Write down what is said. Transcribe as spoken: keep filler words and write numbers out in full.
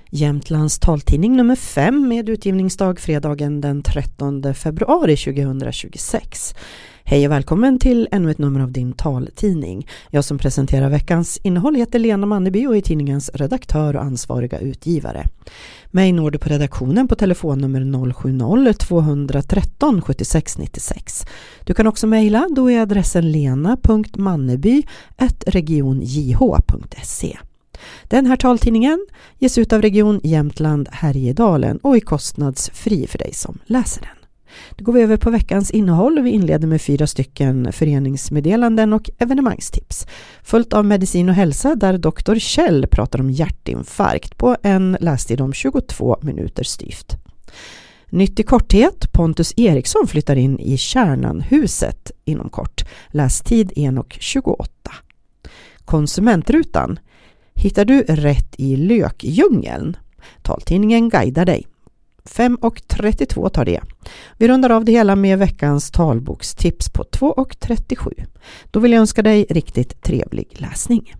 Jämtlands taltidning nummer fem med utgivningsdag fredagen den trettonde februari tjugohundratjugosex. Hej och välkommen till ännu ett nummer av din taltidning. Jag som presenterar veckans innehåll heter Lena Manneby och är tidningens redaktör och ansvariga utgivare. Mig når du på redaktionen på telefonnummer noll sju noll två ett tre sju sex nio sex. Du kan också mejla, då är adressen lena punkt manneby at region j h punkt se. Den här taltidningen ges ut av Region Jämtland Härjedalen och är kostnadsfri för dig som läser den. Då går vi över på veckans innehåll och vi inleder med fyra stycken föreningsmeddelanden och evenemangstips. Följt av medicin och hälsa där doktor Kjell pratar om hjärtinfarkt på en lästid om tjugotvå minuter styvt. Nytt i korthet, Pontus Eriksson flyttar in i Kärnanhuset inom kort. Lästid en tjugoåtta. Konsumentrutan. Hittar du rätt i lökdjungeln? Taltidningen guidar dig. fem trettiotvå tar det. Vi rundar av det hela med veckans talbokstips på två trettiosju. Då vill jag önska dig riktigt trevlig läsning.